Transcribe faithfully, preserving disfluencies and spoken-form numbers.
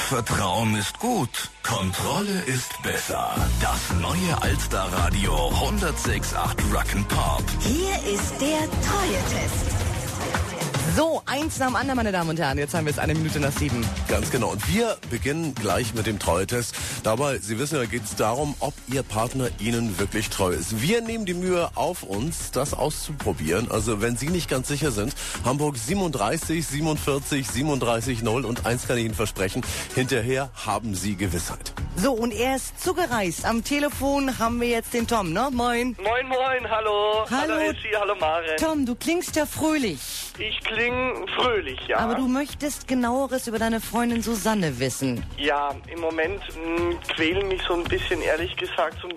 Vertrauen ist gut, Kontrolle ist besser. Das neue Alster-Radio hundertsechs Komma acht Rock'n'Pop. Hier ist der Treue-Test. So, eins nach dem anderen, meine Damen und Herren. Jetzt haben wir es eine Minute nach sieben. Ganz genau. Und wir beginnen gleich mit dem Treue-Test. Dabei, Sie wissen ja, geht es darum, ob Ihr Partner Ihnen wirklich treu ist. Wir nehmen die Mühe auf uns, das auszuprobieren. Also wenn Sie nicht ganz sicher sind, Hamburg siebenunddreißig, siebenundvierzig, siebenunddreißig, null und eins kann ich Ihnen versprechen, hinterher haben Sie Gewissheit. So, und er ist zugereist. Am Telefon haben wir jetzt den Tom, ne? Moin. Moin, moin, hallo. Hallo. Hallo, Eschi, hallo, Maren. Tom, du klingst ja fröhlich. Ich klinge fröhlich, ja. Aber du möchtest Genaueres über deine Freundin Susanne wissen. Ja, im Moment mh, quälen mich so ein bisschen, ehrlich gesagt, so ein